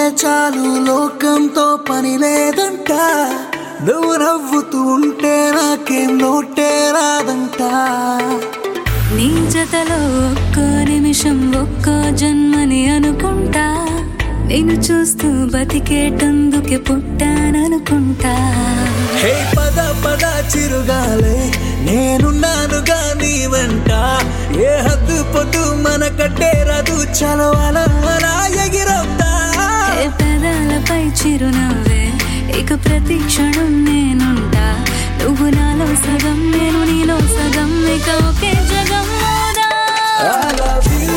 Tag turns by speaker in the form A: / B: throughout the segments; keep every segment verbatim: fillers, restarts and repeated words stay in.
A: చాలు లోకంతో పని లేదంట, నువ్వు నవ్వుతూ ఉంటే నాకేం లోటే రాదంట.
B: నీ జతలో ఒక్కో నిమిషం ఒక్కో జన్మని అనుకుంటా, నేను చూస్తూ బతికేటందుకే పుట్టాననుకుంటా.
A: హే పద పద చిరుగాలే నేనున్నానుగా నీ వెంట, ఏ హద్దు పొద్దు మన కట్టేరదు చలో అలా అలా ఎగిరొద్దా.
B: ఏ పెదాలపై చిరునవ్వే ఇక ప్రతి క్షణం నేనుంటా, నువ్వు నాలో సగం నేను నీలో సగం ఇక ఒకే జగం మోదా.
A: I love you.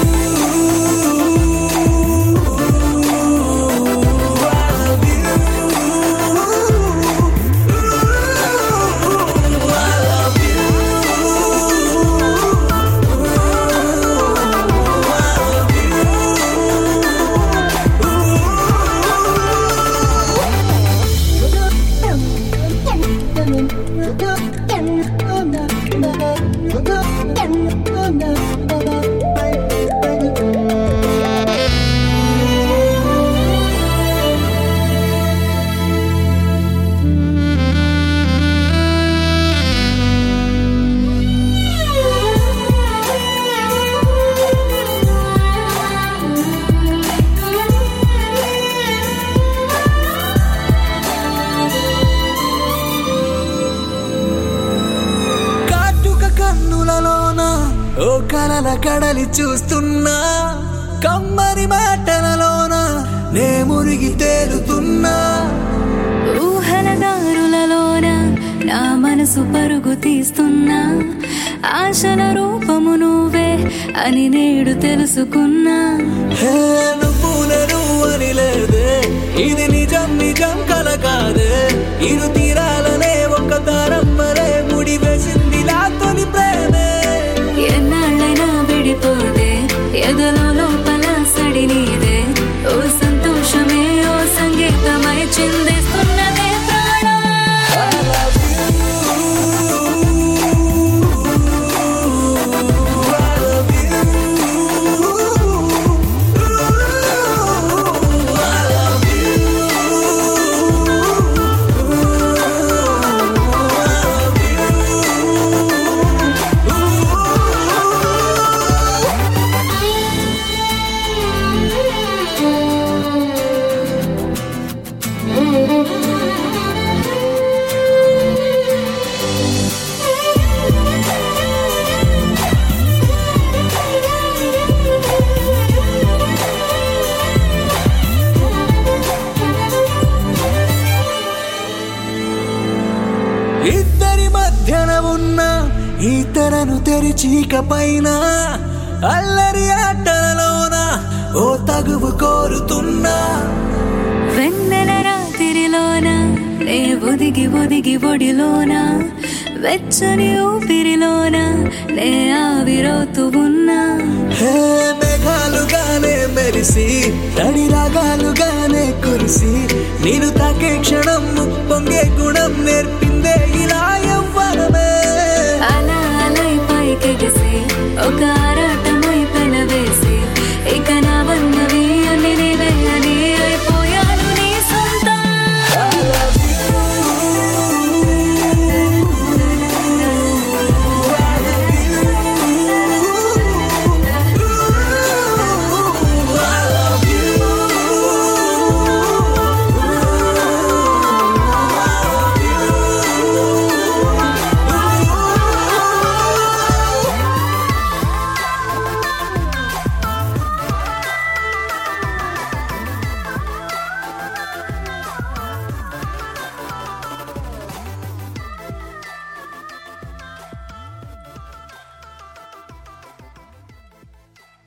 A: ఓ కలల కడలి చూస్తున్నా, కమ్మని మాటలలోన నే మురిగి తేలుతున్నా.
B: ఊహల దారులలోన నా మనసు పరుగు తీస్తున్నా, ఆశల రూపము నువ్వే అని నేడు తెలుసుకున్నా.
A: హే నువ్వులే నువ్వని లేదే, ఇది నిజం నిజం కల కాదే, ఇరు తీరాలనే ఒక దారం మరే ముడి వేసిందిలా తొలి ప్రేమే.
B: ఎన్నాళ్ళైనా విడిపోదే ఎదలో లోపల సడి నీదే, ఓ సంతోషమే ఓ సంగీతమై చిందిస్తున్నదే ప్రాణం. ఇద్దరి మధ్యన ఉన్న ఈ తెరను తెరిచీక పైన అల్లరి ఆటలలోన ఓ తగువు కోరుతున్నా. వెన్నెల రాత్రిలోన నే ఒదిగి ఒదిగి ఒడిలోన, వెచ్చని ఊపిరిలోన నే ఆవిరవుతూ ఉన్నా.
A: హే మేఘాలుగానే మెరిసి తడి రాగాలుగానే కురిసి, నేను తాకే క్షణం పొంగే గుణం నేర్పిందే ఇలా.